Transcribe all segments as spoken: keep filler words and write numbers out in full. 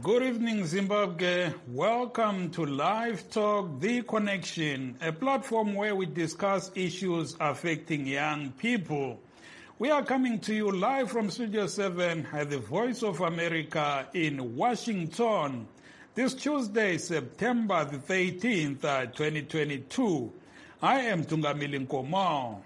Good evening, Zimbabwe. Welcome to Live Talk, The Connection, a platform where we discuss issues affecting young people. We are coming to you live from Studio seven at the Voice of America in Washington. This Tuesday, September the thirteenth, twenty twenty-two. I am Tungamili Nkomo.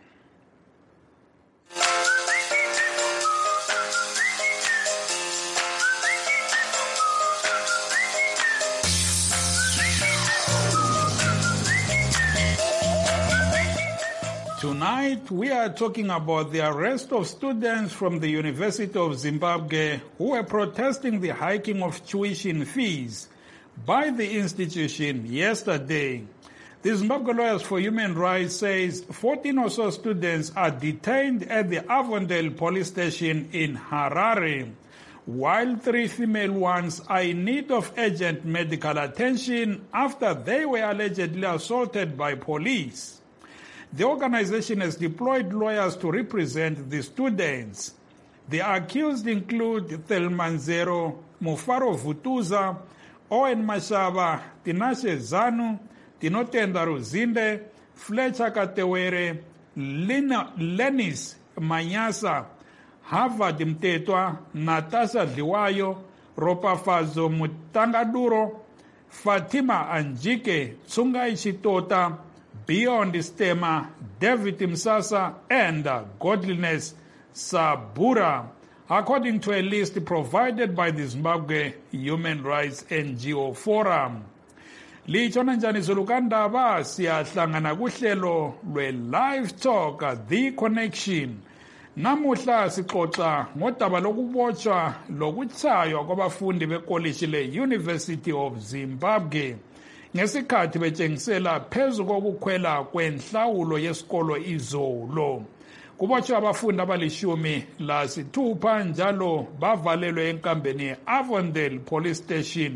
Tonight, we are talking about the arrest of students from the University of Zimbabwe who were protesting the hiking of tuition fees by the institution yesterday. The Zimbabwe Lawyers for Human Rights says fourteen or so students are detained at the Avondale police station in Harare, while three female ones are in need of urgent medical attention after they were allegedly assaulted by police. The organization has deployed lawyers to represent the students. The accused include Thelmanzero Mufaro Vutuza, Owen Mashaba, Tinashe Zanu, Tinotenda Ruzinde, Fletcher Katewere, Lina, Lenis Manyasa, Harvard Mtetwa, Natasha Liwayo, Ropafazo Mutangaduro, Fatima Anjike, Tsungai Chitota, Beyond Stema, David Msasa, and uh, Godliness Sabura, according to a list provided by the Zimbabwe Human Rights N G O Forum. Lichona njani zulukandaba siyahlangana kuhlelo lwe-Live Talk, The Connection. Namuhla sixoxa ngodaba lokubotshwa lokutshaywa kwabafundi bekoliji le-University of Zimbabwe ngesikhathi betshengisela phezu kokukhwela kwenhlawulo yesikolo izolo. Kubotshwa abafundi abalishumi lasithupha njalo bavalelwe enkambeni Avondale Police Station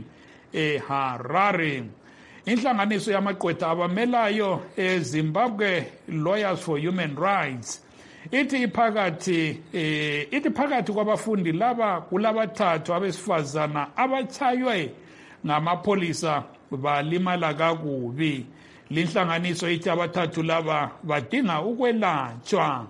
eHarare. Inhlanganiso yamaqwetha abamelayo eZimbabwe Lawyers for Human Rights ithi iphakathi eh, ithi phakathi kwabafundi laba kulabathathu abesifazana abachaywe ngamapolisa balimala kakubi. Linhlanganiso ithi abathathu laba badinga ukwelatshwa.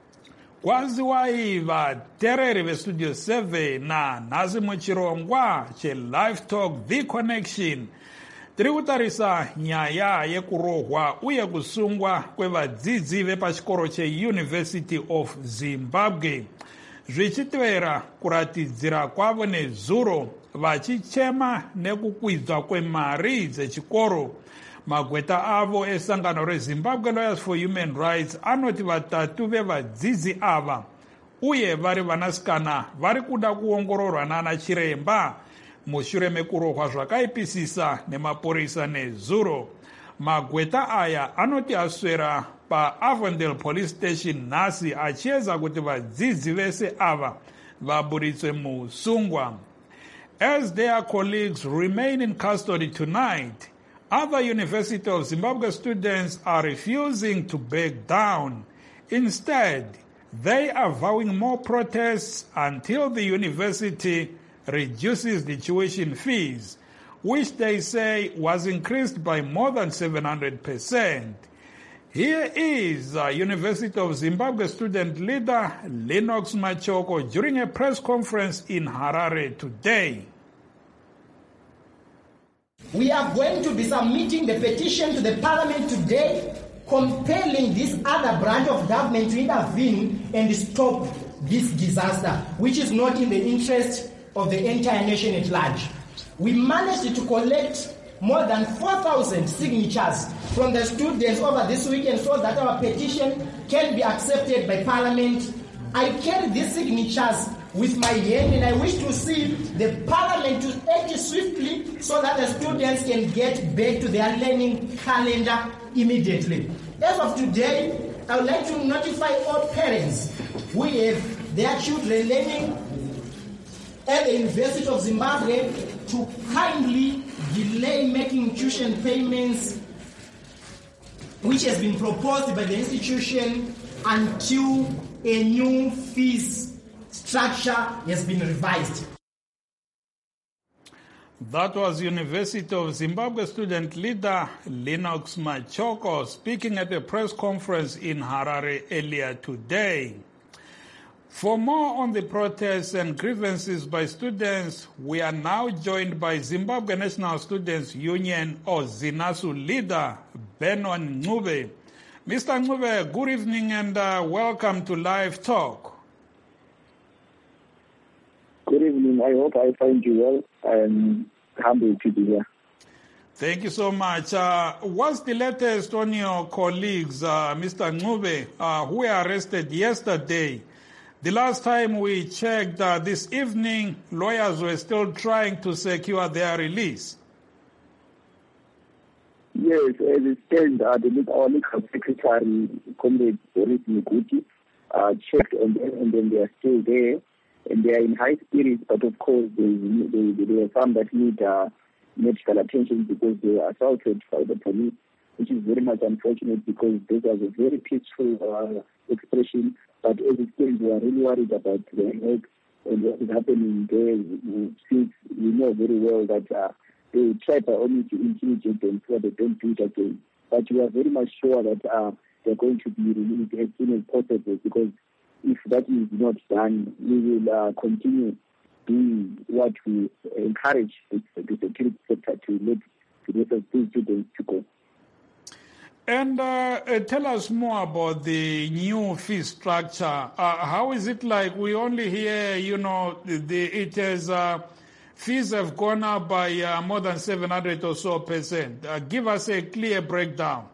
Kwaziwayiva terere bestudio seven na nazi muchirongwa che Live Talk The Connection. Tiri kutarisa nyaya yekurohwa uye kusungwa kwevadzidzi vepachikoro che University of Zimbabwe. Zvichitevera kuratidzira kwavo nezuro vachichema nekukwidzwa kwemari dzechikoro. Magweta avo esangano reZimbabwe Lawyers for Human Rights anoti vatatu vevadzidzi ava uye vari vanasikana vari kuda kuongororwa nana chiremba mushure mekurohwa zvakaipisisa nemapurisa nezuro. Magweta aya anoti aswera paAvondale Police Station nhasi achiedza kuti vadzidzi vese ava vaburitswe musungwa. As their colleagues remain in custody tonight, other University of Zimbabwe students are refusing to back down. Instead, they are vowing more protests until the university reduces the tuition fees, which they say was increased by more than seven hundred percent. Here is uh, University of Zimbabwe student leader Lennox Machoko during a press conference in Harare today. We are going to be submitting the petition to the parliament today, compelling this other branch of government to intervene and stop this disaster, which is not in the interest of the entire nation at large. We managed to collect more than four thousand signatures from the students over this weekend so that our petition can be accepted by parliament. I carry these signatures with my hand and I wish to see the parliament to act swiftly so that the students can get back to their learning calendar immediately. As of today, I would like to notify all parents who have their children learning at the University of Zimbabwe to kindly delay making tuition payments, which has been proposed by the institution, until a new fees structure has been revised. That was University of Zimbabwe student leader Lennox Machoko speaking at a press conference in Harare earlier today. For more on the protests and grievances by students, we are now joined by Zimbabwe National Students Union or ZINASU leader Benon Ncube. Mister Ncube, good evening and uh, welcome to Live Talk. Good evening. I hope I find you well. I'm humbled to be here. Thank you so much. Uh, what's the latest on your colleagues, uh, Mister Ncube, uh, who were arrested yesterday? The last time we checked uh, this evening, lawyers were still trying to secure their release. Yes, as it stands, uh, the, our legal secretary, Comrade Boris Miguti, uh, checked on them, and then they are still there, and they are in high spirits. But of course, there are some that need uh, medical attention because they were assaulted by the police, which is very much unfortunate because this was a very peaceful uh, expression. But as it stands, we are really worried about their health and what is happening there. Since we know very well that uh, they try by only to intimidate them so they don't do it again. But we are very much sure that uh, they're going to be released as soon as possible, because if that is not done, we will uh, continue doing what we encourage the, the security sector to let the rest of these students to go. And uh, uh, tell us more about the new fee structure. Uh, how is it like? We only hear, you know, the, it has, uh, fees have gone up by uh, more than seven hundred or so percent. Uh, give us a clear breakdown.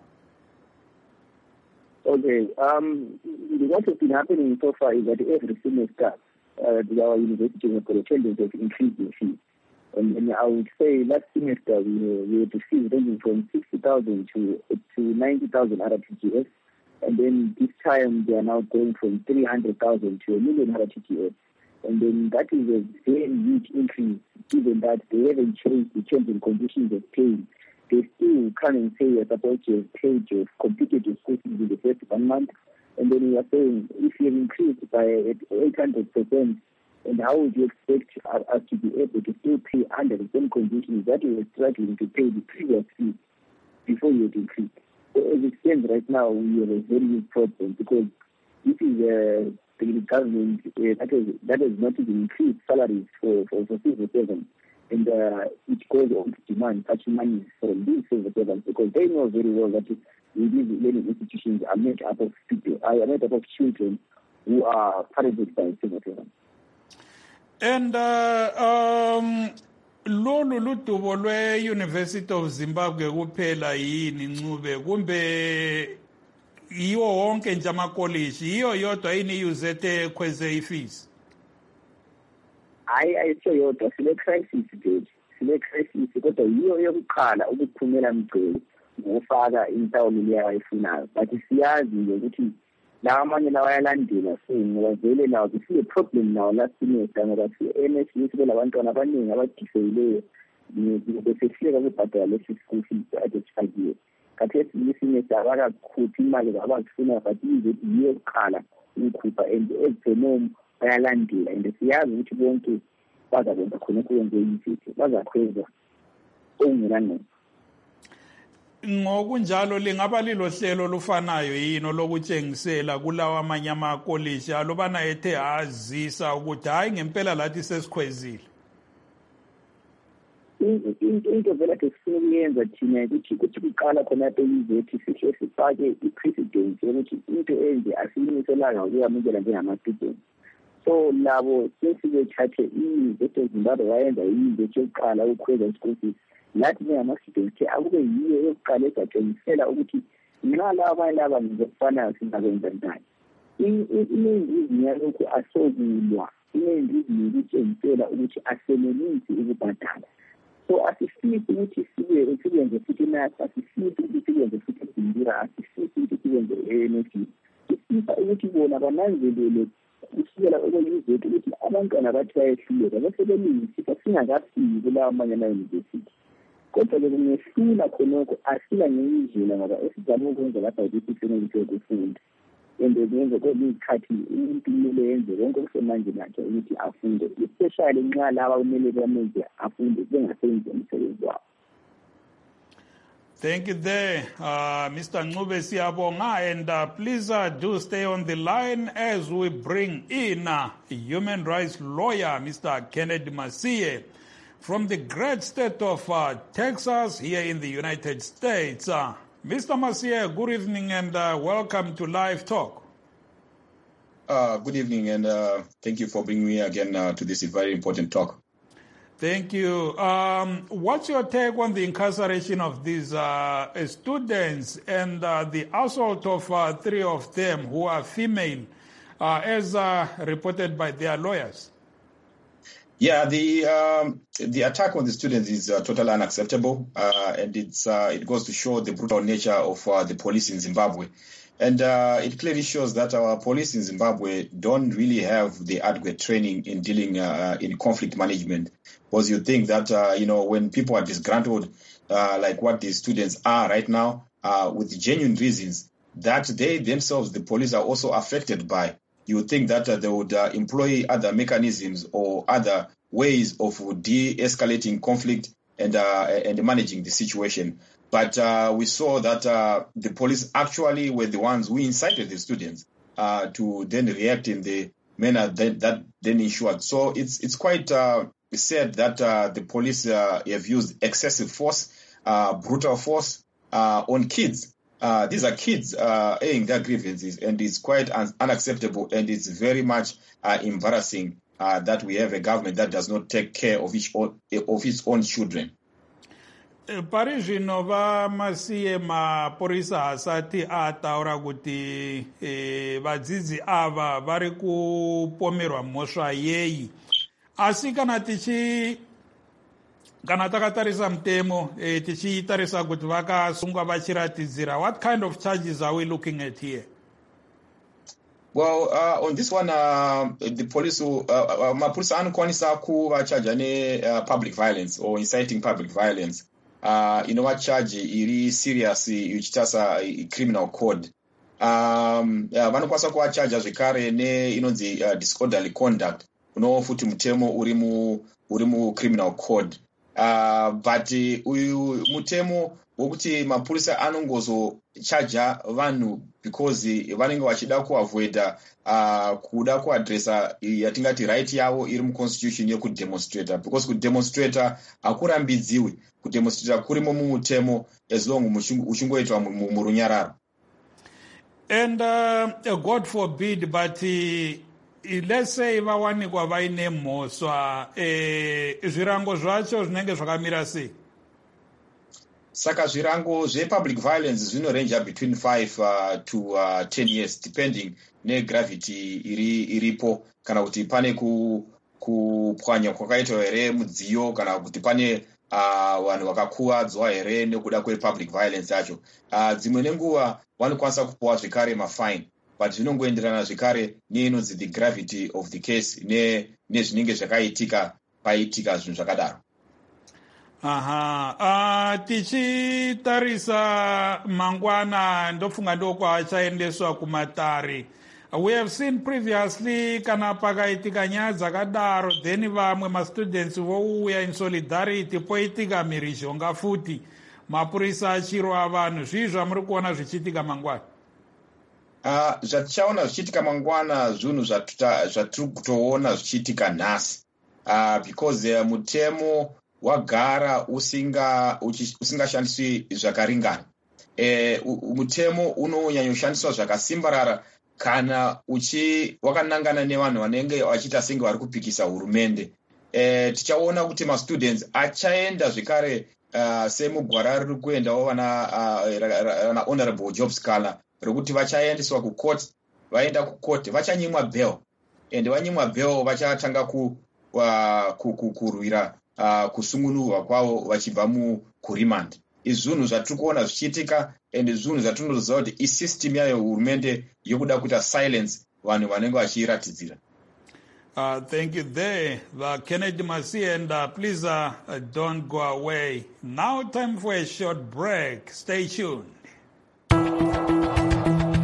Okay. Um, what has been happening so far is that every semester, uh, our university attendance has increased the fees. And, and I would say last semester we, we had fees ranging from sixty thousand to to ninety thousand R T G S, and then this time they are now going from three hundred thousand to a million R T G S. And then that is a very huge increase, given that they haven't changed the changing conditions of paying. They still come and say you're supposed to have paid your completed your school fees in the first one month, and then we are saying if you have increased by eight hundred percent, and how would you expect us to be able to still pay under the same conditions that you were struggling to pay the previous fee before you had increased? So as it stands right now, we have a very big problem, because this is uh, the government uh, that, has, that has not even increased salaries for, for, for civil servants. And uh, it goes on to demand such money from these civil servants, because they know very well that these learning institutions are made up of people, are made up of children who are parented by civil servants. And uh, um, lolu ludubo lwe University of Zimbabwe kuphela yini Ncube, kumbe yiwo wonke nje amakoliji, yiyo yodwa yini U Z A kweze ifees? Hayi ayitho yodwa, sile crisis nje, sile crisis kodwa yiyo yokuqala ukuphumela mgcele ngofaka inhlawulo leyo ayifunayo. But siyazi nje ukuthi la amanye lawa ayalandela, so ngoba vele nawo sile problem nawo last semester, ngoba si-N S U sibe labantwana abaningi abadiseyileyo besefika kubhadala lesi school fees ade sifakiwe. Khathesi lesemester abakakhuphi imali abazifunayo, but yiyo yokuqala ukukhupha, and ezenomo bayalandela, and siyazi ukuthi bonke bazakwenza khona kuyenze izinto, bazakhweza okungenani. Ngokunjalo lingaba lilo hlelo lufanayo yini lokutshengisela kulawa amanye amakoliji alobana ethe azisa ukuthi hayi ngempela lathi sesikhwezile? Into vele kade sifuna ukuyenza thina ukuthi ukuthi kuqala khona beyizethi sihle sifake i-precedence yokuthi into enje asiyimiselanga ukuyamukela njengama-students. So labo sesibethathe i-University of Zimbabwe wayenza i-University yokuqala ukukhweza i-school fees. Nathi njengama-students akube yiyo yokuqala ezatshengisela ukuthi nxa laba abanye laba ngizokufanayo singakwenza njani. Iningi yalokhu asokulwa, iningi yikutshengisela ukuthi asenelisi ukubhadala. So asifisi ukuthi sibenze futhi nathi, asifisi ukuthi sibenze futhi eBindira, asifisi ukuthi sibenze e-N S U. Sifisa ukuthi bona bananzelele kusukela okuyizwe ukuthi abantwana bathi bayehluleka bese belingisisa singakafiki kulawa amanye ama-university. Kodwa ke kungehlula khonokho asila ngendlela ngoba esizama ukwenza lapha ukuthi sifuneke ukufunda. And izinto zenze kwezinye izikhathi umuntu kumele yenze konke okusemanje nakhe ukuthi afunde, especially nxa laba kumele bamenze afunde bengasebenzi umsebenzi wabo. Thank you there, uh, Mister Ncube Siyabonga, and uh, please uh, do stay on the line as we bring in uh, human rights lawyer, Mister Kennedy Masie, from the great state of uh, Texas here in the United States. Uh, Mister Masie, good evening and uh, welcome to Live Talk. Uh, good evening and uh, thank you for bringing me again uh, to this very important talk. Thank you. Um, what's your take on the incarceration of these uh, students and uh, the assault of uh, three of them who are female, uh, as uh, reported by their lawyers? Yeah, the um, the attack on the students is uh, totally unacceptable, uh, and it's uh, it goes to show the brutal nature of uh, the police in Zimbabwe. And uh, it clearly shows that our police in Zimbabwe don't really have the adequate training in dealing uh, in conflict management. Because you think that, uh, you know, when people are disgruntled, uh, like what these students are right now, uh, with genuine reasons, that they themselves, the police, are also affected by, you would think that uh, they would uh, employ other mechanisms or other ways of de-escalating conflict and uh, and managing the situation. But uh, we saw that uh, the police actually were the ones who incited the students uh, to then react in the manner that, that then ensured. So it's it's quite uh, sad that uh, the police uh, have used excessive force, uh, brutal force uh, on kids. Uh, these are kids uh, airing their grievances, and it's quite un- unacceptable, and it's very much uh, embarrassing uh, that we have a government that does not take care of its own, of its own children. Pari zvino vamasiye mapurisa hasati ataura kuti vadzidzi ava vari kupomerwa mhosva yei, asi kana tichi kana takatarisa mutemo tichitarisa kuti vakasungwa vachiratidzira, what kind of charges are we looking at here? Well, uh, on this one, uh, the police, uh, uh, mapurisa anokwanisa kuvachaja ne uh, public violence or inciting public violence. Uh, inova charge iri serious ichitasa criminal code. Um, uh, vanokwanisa kuvacharja zvekare ne inonzi uh, disorderly conduct, uno futi mutemo uri mu uri mu criminal code. Uh, but uyu mutemo wokuti mapurisa anongozochaja vanhu because vanenge vachida kuavoida uh, kuda kuadresa yatingati right yavo iri muconstitution yekudemonstrata, because kudemonstrata hakurambidziwi, kudemonstrata kurimo mumutemo as long uchingoitwa murunyararo. And uh, God forbid, but uh, let's say vawanikwa vaine mhosva, eh, zvirango zvacho zvinenge zvakamira sei? Saka zvirango zvepublic violence zvinorange between five uh, to uh, ten years depending negravity iri iripo, kana kuti pane ku kupwanya kwakaitwa here mudziyo, kana kuti pane uh, vanhu vakakuwadzwa here nekuda kwepublic violence yacho. Uh, dzimwe nenguva vanokwanisa kupuwa zvekare mafine, but zvinongoenderana zvekare neinonzi the gravity of the case ne nezvinenge zvakaitika paitika zvinhu zvakadaro. Aha, uh, tichitarisa mangwana ndofunga ndoko achaendeswa kumatare. We have seen previously kana pakaitika nyaya dzakadaro, then vamwe mastudents vouya in solidarity, poitika mhirizhonga futi, mapurisa achirwa vanhu. Zvii zvamuri kuona zvichiitika mangwana? Uh, zvatichaona zvichiitika mangwana zvinhu zvatiri kutoona zvichiitika nhasi, uh, because uh, mutemo wagara usinga usingashandiswi zvakaringana. E, mutemo unonyanyoshandiswa zvakasimbarara kana uchi wakanangana nevanhu vanenge vachiita senge vari kupikisa hurumende. E, tichaona kuti mastudents achaenda zvekare uh, semugwara riri kuendawo vana uh, honorable job scholar rekuti vachaendeswa kucourt, vaenda kucourt vachanyimwa bail, and vanyimwa bail vachatanga ku uh, kurwira Uh, kusungunurwa kwavo vachibva mukuremand. Izvi zvinhu zvatiri kuona zvichiitika, and zvinhu zvatinoziva kuti isystem yayo hurumende yokuda kuita silence vanhu vanenge vachiratidzira. Uh, thank you there, uh, Kennedy Masie, and uh, please uh, uh, don't go away. Now time for a short break. Stay tuned. Every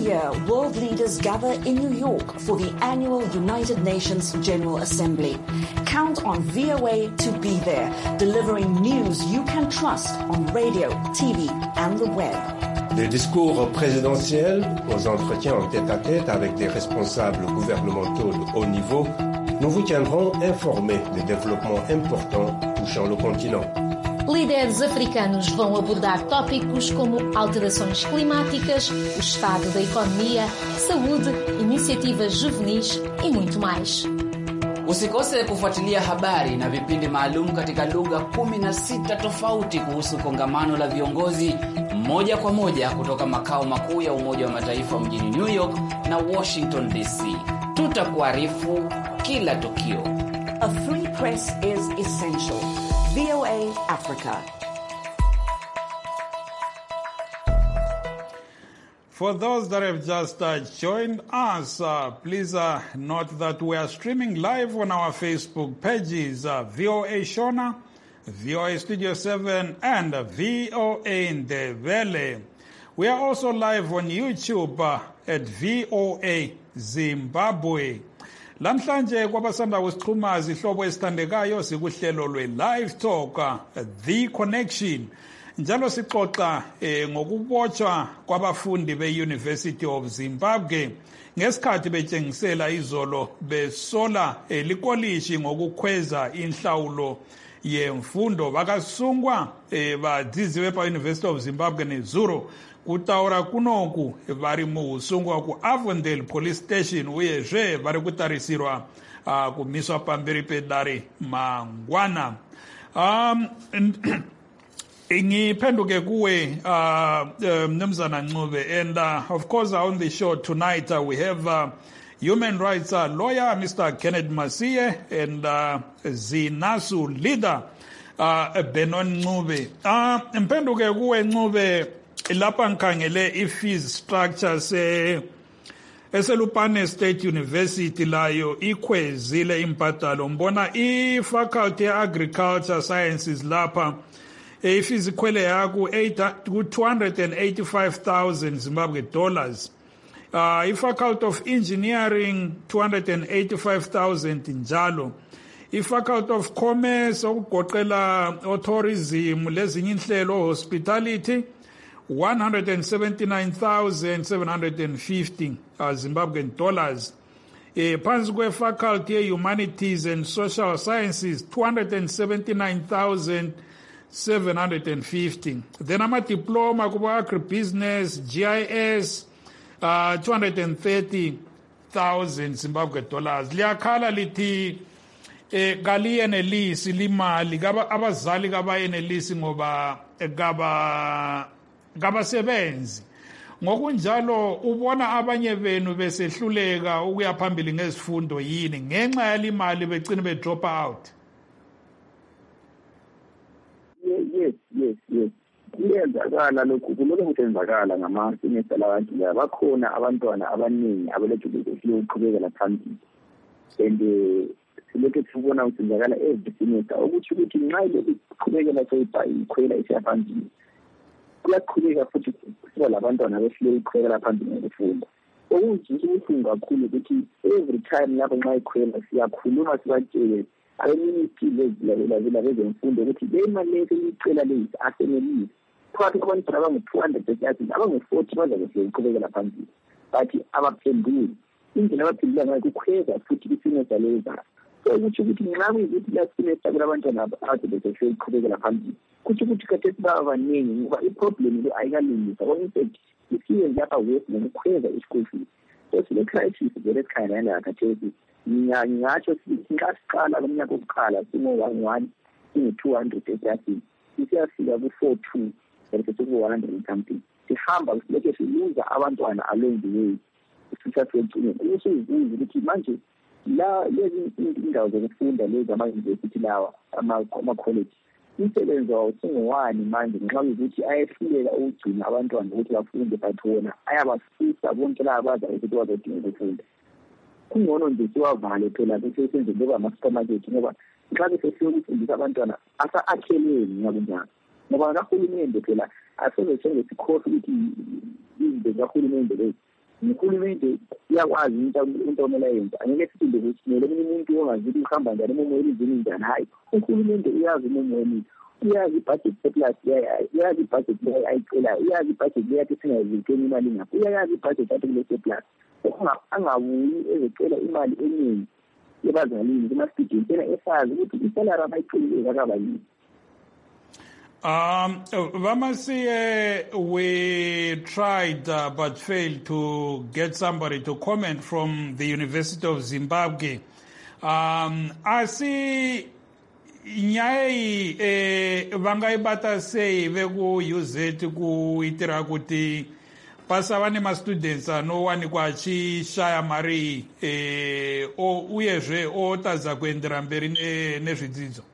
year, world leaders gather in New York for the annual United Nations General Assembly. Count on V O A to be there, delivering news you can trust on radio, T V and the web. Des discours présidentiels aux entretiens en tête-à-tête avec des responsables gouvernementaux de haut niveau, nous vous tiendrons informés des développements importants touchant le continent. Líderes africanos vão abordar tópicos como alterações climáticas, o estado da economia, saúde, iniciativas juvenis e muito mais. Usikose kufuatilia habari na vipindi maalum katika lugha kumi na sita tofauti kuhusu kongamano la viongozi moja kwa moja kutoka makao makuu ya Umoja wa Mataifa mjini New York na Washington D C. Tutakuarifu kila tukio. A free press is essential. V O A Africa. For those that have just uh, joined us, uh, please uh, note that we are streaming live on our Facebook pages, uh, V O A Shona, V O A Studio seven, and uh, V O A Ndebele. We are also live on YouTube uh, at V O A Zimbabwe. Lamhlanje kwabasanda kusixhuma izihlobo esithandekayo sikuhlelo lwe-Live Talk, uh, The Connection. Njalo sixoxa eh, ngokubotshwa kwabafundi be-University of Zimbabwe ngesikhathi betshengisela izolo besola eh, likolishi ngokukhweza inhlawulo yemfundo. Bakasungwa eh, badiziwe pa University of Zimbabwe neZulu kutaura kunoku vari muusungwa ku Avondale Police Station uyezve vari kutarisirwa uh, kumiswa pamberi pedare mangwana. Um, ngiphenduke kuwe uh, Mnumzana Ncube, and uh, of course on the show tonight uh, we have uh, human rights uh, lawyer Mister Kenneth Masiye and uh, Zinasu leader uh, Benon Ncube. Uh, mphenduke kuwe Ncube, lapha ngikhangele i-fees structure se eselupane State University layo ikhwezile imbadalo. Mbona i-faculty agriculture sciences lapha ifees ikhwele yaku two hundred eighty-five thousand Zimbabwe dollars. Uh, i-faculty of engineering two hundred eighty-five thousand njalo. I-faculty of commerce okugoqela tourism lezinye inhlelo hospitality one hundred seventy-nine thousand seven hundred fifty uh, Zimbabwean dollars. Uh, phansi kwe-faculty ye-humanities and social sciences two hundred seventy-nine thousand seven hundred fifty. Then ama-diploma kuba agribusiness, G I S, uh, two hundred thirty thousand Zimbabwe dollars. Liyakhala lithi eh kaliyenelisi limali kaba abazali kabayenelisi ngoba kaba kabasebenzi. Ngokunjalo ubona abanye benu besehluleka ukuya phambili ngezifundo yini ngenxa yalimali begcina be drop out? Yes, yes, yes. Kuyenzakala lokhu, kulokhu kuyenzakala ngama-semester labantu la bakhona abantwana abaningi abalejukulekiyo ukuqhubekela phambili. And silokhu sibona usenzakala every semester ukuthi ukuthi nxa iqhubekela soyikhwela isiya phambili kuyaqhubeka futhi kuba labantwana behlele iqhubekela phambili ngokufunda. Okunjinje ubuhlungu kakhulu ukuthi every time lapho nxa ikhwela siyakhuluma sibatshele abeministry lezilalela bezemfundo ukuthi le mali leyo icela lezi asenelisi phakathi kwabantwana abangu-two hundred ekilasini abangu-forty bazakuhle iqhubekela phambili but abaphenduli indlela abaphendula ngayo kukhweza futhi kwisemester leza. So kutsho ukuthi nxa kuyikuthi last semester kulabantwana ade besehle iqhubekela phambili kutsho ukuthi khathesi baba baningi ngoba iproblem le ayikalungisa. For instance, isiye lapha west ngokukhweza i-school fees. So sile crisis vele esikhangela khathesi ngingatsho sithi nxa siqala lomnyaka wokuqala singo-one one singu-two hundred ekilasini sisiyafika ku-four two and sesiku-one hundred something. Sihamba silokhe siluza abantwana along the way sisasecingeni. Ukusuzibuza ukuthi manje la lezi indawo zokufunda lezi ama-university lawa ama-college umsebenzi wawo singowani manje nxa ukuthi ayehlulela ukugcina abantwana ukuthi bafunde but wona ayabasusa bonke laba abazayo ukuthi bazodinga ukufunda. Kungcono nje siwavale phela bese senze loba ama-supermarket ngoba nxa besesiye ukufundisa abantwana asa-akhelweni ngakunjalo ngoba kahulumende phela asezethenge sikhohle ukuthi izinto zikahulumende lezi uhulumende uyakwazi into omele yenza. Angeke siphinde kusimele omunye umuntu ongazithi uhamba njani umumo elizweni njani. Hayi, uhulumende uyazi umumo welizwe, uyazi ibudget surplus, uyazi ibudget ayicelayo, uyazi ibudget leyathi singayizikeni imali ngapha, uyayazi ibudget athi kule surplus. Angabuyi ezecela imali eningi yebazalini kuma-students yena esazi ukuthi isalary abayicelileyo akabayini. Um, Vamasiye, we tried uh, but failed to get somebody to comment from the University of Zimbabwe. Um, asi nyaya iyi eh, vangaibata sei veku-U Z kuitira kuti pasava nemastudents anowanikwa achishaya mari eh, uyezve otadza kuendera mberi nezvidzidzo?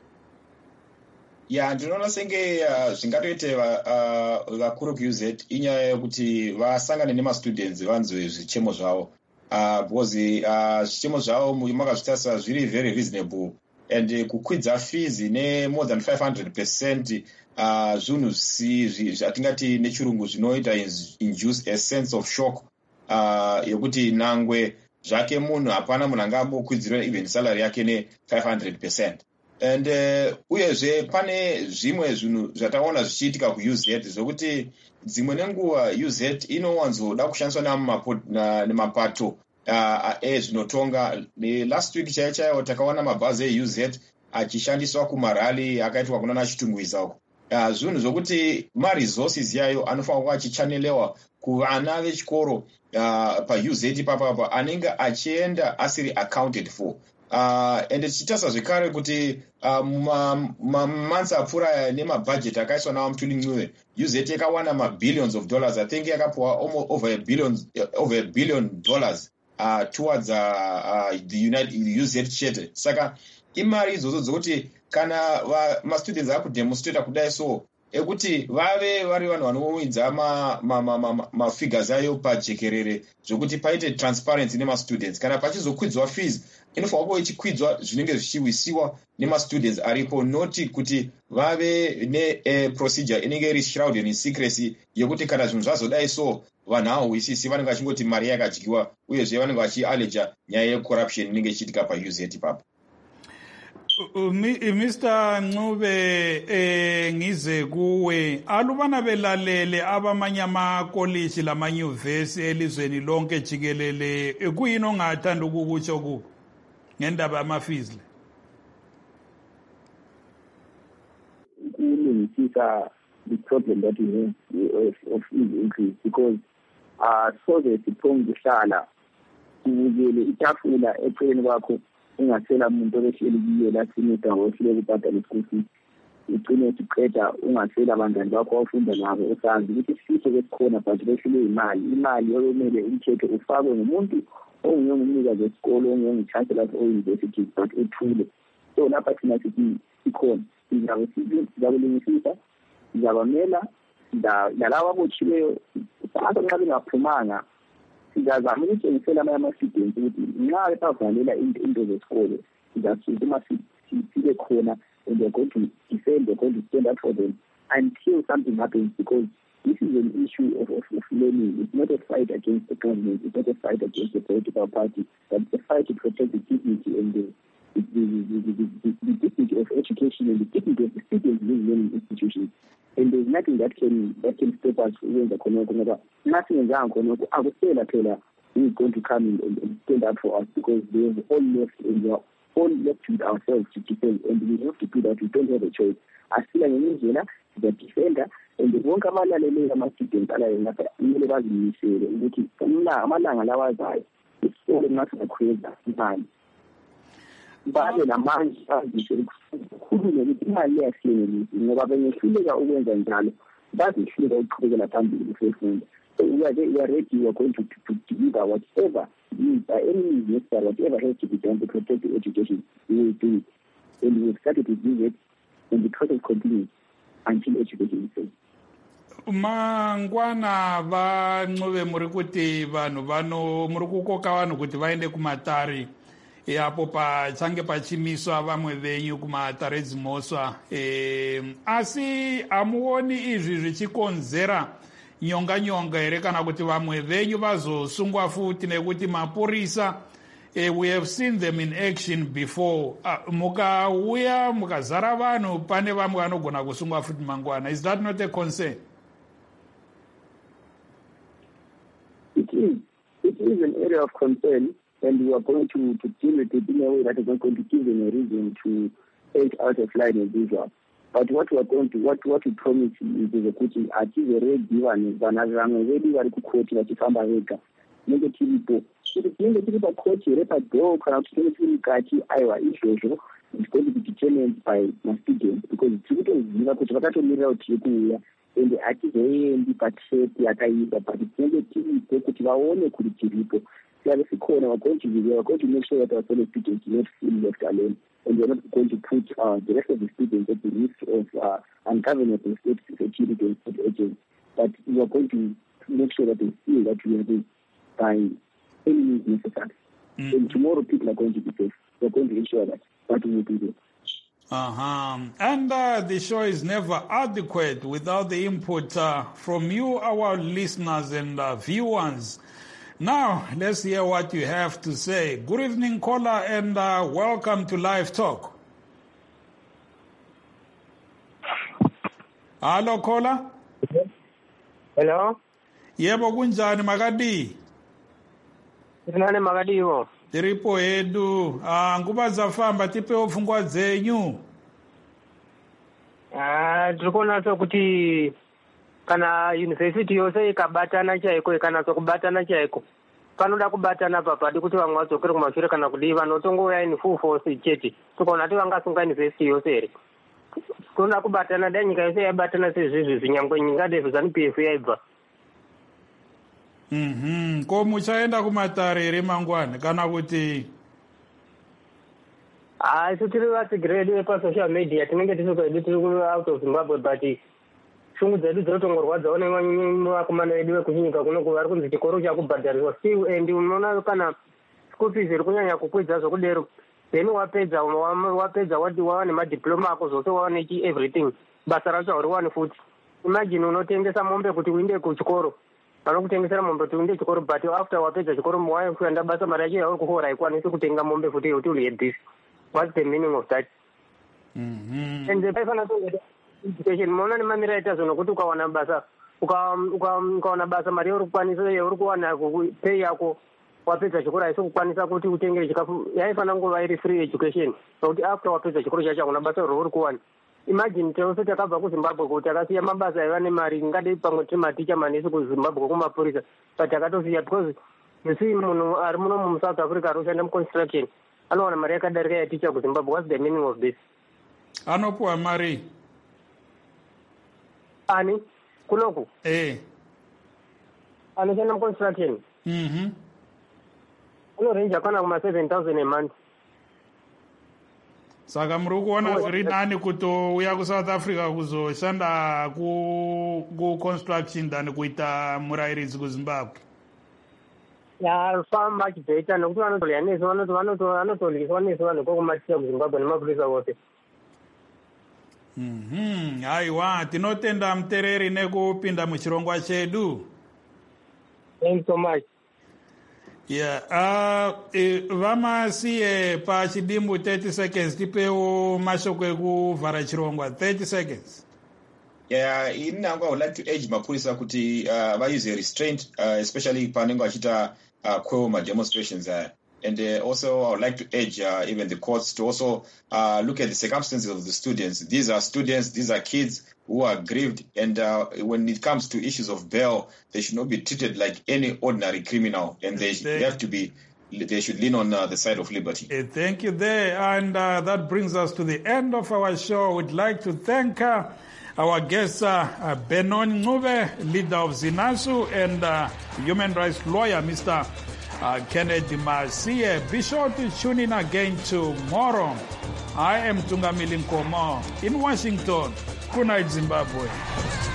Ya, ndinoona senge uh, zvingatoite vakuru uh, ku-U Z inyaya yekuti vasangane nemastudents vanzwe zvichemo zvavo uh, because uh, zvichemo zvavo makazvitarisa zviri very reasonable, and uh, kukwidza fees ne more than five hundred percent uh, zvinhu zvatingati nechirungu zvinoita induce a sense of shock uh, yekuti nangwe zvake munhu hapana munhu angambokwidzirwa even salary yake ne five hundred percent. And uh, uyezve pane zvimwe zvinhu zvataona zvichiitika ku-U Z zvokuti dzimwe nenguva U Z inowanzoda kushandiswa nemapato uh, ezvinotonga. Last week chaiyo chaiyo takaona mabhazi e-U Z achishandiswa kumarali akaitwa kunana Chitungwiza uko. Uh, zvinhu zvokuti ma-resources yayo anofanira kuva achichanelewa kuvana vechikoro uh, pa-U Z papapa anenge achienda asiri accounted for. Uh, and tichitarisa zvekare kuti uh, mamonths apfuura nemabudget akaiswa navaMutuli U Z yakawana mabillions of dollars. I think yakapuwa over a billion over a billion dollars uh, towards uh, uh, the United U Z chete. Saka imari idzodzo dzokuti kana mastudents akudemonstrata kudai so ekuti vave vari vanhu vanowidza mafigures ayo pajekerere zvokuti paite transparency nemastudents. Kana pachizokwidzwa fees inofanira kuva ichikwidzwa zvinenge zvichiwisiwa nemastudents aripo, noti kuti vave neprocedure inenge iri shrouded in secrecy yekuti kana zvinhu zvazodai so vanhu havawisisi vanenge vachingoti mari yakadyiwa, uyezve vanenge vachialeja nyaya yecorruption inenge ichiitika pa-U Z ipapo. Mister Ncube, eh, ngize kuwe alubana belalele abamanye amakoliji lamanyuvesi elizweni lonke jikelele kuyini ongathanda ukukutsho kubo ngendaba yamafees le? Kulungisisa the problem that we have of fees increase, because uh, soze siphonge kuhlala kubukele itafula eceleni kwakho ungasela umuntu obehleli kiyo la sinida ngohlele kubhadala ischool fees, ugcine siqeda ungasela abantwana bakho awufunda nabo usazi ukuthi isifiso besikhona but behlele imali imali oyomele umthetho ufakwe ngumuntu ongumnikazi wesikolo ongumchancellor of-university but ethule. So lapha thina sithi sikhona sizakulungisisa, sizabamela nalawa abotshiweyo asa nxa bengaphumanga sizazama ukutshengisela amanye ama-students ukuthi nxa bavalela into zesikolo sizasukuma sibe khona, and they're going to defend, they're going to stand up for them until something happens, because this is an issue of, of, of learning. It's not a fight against the government, it's not a fight against the political party, but it's a fight to protect the dignity and the the, the, the, the, the, the dignity of education and the dignity of the students in these learning institutions. And there's nothing that can that can stop us when the Konoko, nothing is wrong. Konoko, I would say that who is going to come in and, and stand up for us, because they have all left and we are all left with ourselves to defend, and we have to do that. We don't have a choice. I feel like in the defender, and the won't come out and let my students never be said, which is amalanga lawazayo. It's all not a crazy man. Babe namanje azisho ukukhuluma ukuthi imali yahleli ngoba bengehluleka ukwenza njalo bazihluleka ukuqhubekela phambili ukufunda. So we are, we are ready, we are going to, to, to deliver whatever needs, uh, any needs necessary, whatever has to be done to protect the education, we will do it. And we have started to do it, and the process continues until education is safe. Mangwana va Ncube muri kuti vanhu vano muri kukoka vanhu kuti vaende kumatari yapo pachange pachimiswa vamwe venyu kumatare dzimoswa, e, asi hamuoni izvi zvichikonzera nyonga nyonga here kana kuti vamwe venyu vazosungwa futi nekuti mapurisa uh, we have seen them in action before. Uh, mukauya mukazara vanhu pane vamwe vanogona kusungwa futi mangwana. Is that not a concern? It is. It is an area of concern, and we are going to, to deal with it in a way that is not going to give them a reason to act out of line as usual. But what we are going to, what what we promise is that atizoreji vanhu vana vamwe vedu vari kukoti vachifamba vega tinenge tiripo kuti tinenge tiri pakoti here padhoo kana kuti tinenge tiri mukati aiwa izvozvo it's going to be determined by mastudents because tiri kutoziva kuti vakatomirira kuti tiri kuuya ende hatizoendi patrep yakaipa but tinenge tiripo kuti vaone kuti tiripo. As a corner, we're going to be we are going to make sure that our fellow students do not feel left alone, and we're not going to put uh, the rest of the students at the risk of uh, ungovernable state security and state agents. But we are going to make sure that they feel that we are there by any means necessary. Mm. And tomorrow people are going to be safe. We're going to ensure that that will be there. Uh-huh. And uh, the show is never adequate without the input uh, from you, our listeners and uh, viewers. Now, let's hear what you have to say. Good evening, caller, and uh, welcome to Live Talk. Hello, caller. Hello. Yebo kunjani makadi? Nane makadi yo. Tiripo edu. Ah, nguba zafamba tipe ofungwa zenyu. Ah, tukona so kuti kana university yose ikabatana chaiko kana so kubatana chaiko panoda kubatana papadi kuti vamwe vadzokere kumashure kana kudii vanotongouya in full force chete tikaona kuti vangasunga university yose here toda kubatana dai nyika yose yabatana sezvizvi zvinyangwe nyika ndezvo zanu-P F yaibva. Mhm. Ko muchaenda kumatare here mangwana kana kuti ah isu tiri vatsigiredu pasocial media tinenge tisokwedu tiri out of Zimbabwe but shungu dzedu dzinotongorwadzawo nevakomana vedu vekuchinyika kuno kuvari kunzi chikoro chakubhadhariswa still and unoona kana school fees iri kunyanya kukwidza zvokudero then wapedza wapedza wati wava nemadiploma ako zvose wava nechi everything basa racho hauriwani futi. Imagine unotengesa mombe kuti uinde kuchikoro vanokutengesera mombe kuti uinde chikoro but after wapedza chikoro wakuenda basa mari yacho yauri kuhora haikwanisi kutenga mombe futi yekuti uri hebhisi. What's the meaning of that? Mm-hmm. And the paifana education mona nemamira aita zvono kuti ukawana basa ukawana basa mari yauri kukwanisa yauri kuwana pay yako wapedza chikoro haisi kukwanisa kuti utengere chikafu yaifana nguva iri free education nokuti after wapedza chikoro chacho hakuna basa rauri kuwana. Imagine tose takabva kuZimbabwe kuti takasiya mabasa aiva nemari ingadei pamwe tiri maticha manesi kuZimbabwe kumapurisa but takatosiya because you see munhu ari muno muSouth Africa ari kushanda muconstruction anowana mari yakadarika yaticha kuZimbabwe. What's the meaning of this? Anopuwa mari ani kunoku eh anoshanda muconstruction mhm unorenja kana kuma seven thousand a month. Saka muri kuona zviri nani kutouya kuSouth Africa kuzoshanda kuconstruction than kuita murairidzi kuZimbabwe. Ya famba achibveta nokuti vanotolya nesu vanotoliswa nesu vanhu kokumaticha kuZimbabwe nemapurisa vose. Mhm. Aiwa, tinotenda mutereri nekupinda muchirongwa chedu. Thank you so much. Yeah, uh, e, vamasiye pachidimbu thirty seconds tipewo mashoko ekuvhara chirongwa thirty seconds. Yeah, in now I would like to urge mapurisa kuti uh, use restraint, uh, especially panengo achita uh, kwema demonstrations. Uh, and uh, also I would like to urge uh, even the courts to also uh, look at the circumstances of the students. These are students, these are kids who are grieved, and uh, when it comes to issues of bail, they should not be treated like any ordinary criminal, and they, they have to be, they should lean on uh, the side of liberty. Uh, thank you there, and uh, that brings us to the end of our show. We'd like to thank uh, our guest, uh, uh, Benon Ncube, leader of ZINASU, and uh, human rights lawyer, Mister Uh, Kennedy Masiye. Be sure to tune in again tomorrow. I am Tungamili Nkomo in Washington. Good night, Zimbabwe.